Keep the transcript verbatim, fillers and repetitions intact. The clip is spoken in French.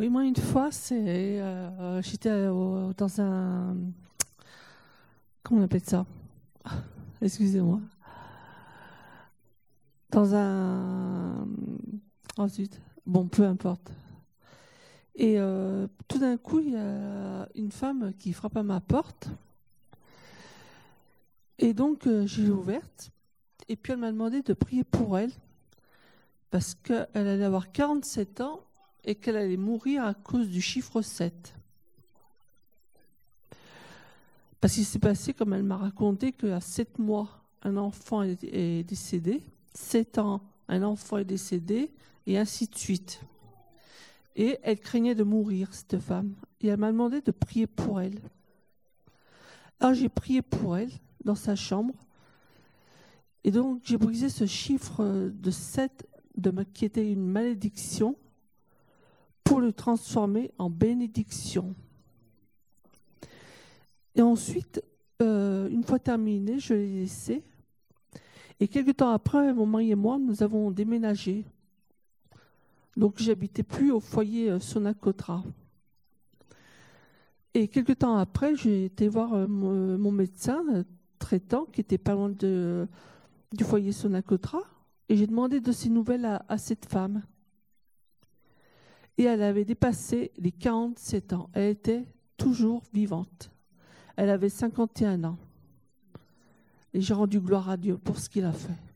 Oui, moi, une fois, c'est, euh, j'étais euh, dans un... Comment on appelle ça? Excusez-moi. Dans un... Oh zut. Bon, peu importe. Et euh, tout d'un coup, il y a une femme qui frappe à ma porte. Et donc, euh, j'ai ouverte. Et puis, elle m'a demandé de prier pour elle. Parce qu'elle allait avoir quarante-sept ans et qu'elle allait mourir à cause du chiffre sept. Parce qu'il s'est passé, comme elle m'a raconté, qu'à sept mois, un enfant est, est décédé. sept ans, un enfant est décédé. Et ainsi de suite. Et elle craignait de mourir, cette femme. Et elle m'a demandé de prier pour elle. Alors j'ai prié pour elle, dans sa chambre. Et donc j'ai brisé ce chiffre de sept, de, qui était une malédiction, pour le transformer en bénédiction. Et ensuite, euh, une fois terminé, je l'ai laissé. Et quelques temps après, mon mari et moi, nous avons déménagé. Donc, j'habitais plus au foyer euh, Sonacotra. Et quelques temps après, j'ai été voir euh, mon, mon médecin euh, traitant, qui était pas loin de, du foyer Sonacotra, et j'ai demandé de ses nouvelles à, à cette femme. Et elle avait dépassé les quarante-sept ans. Elle était toujours vivante. Elle avait cinquante et un ans. Et j'ai rendu gloire à Dieu pour ce qu'il a fait.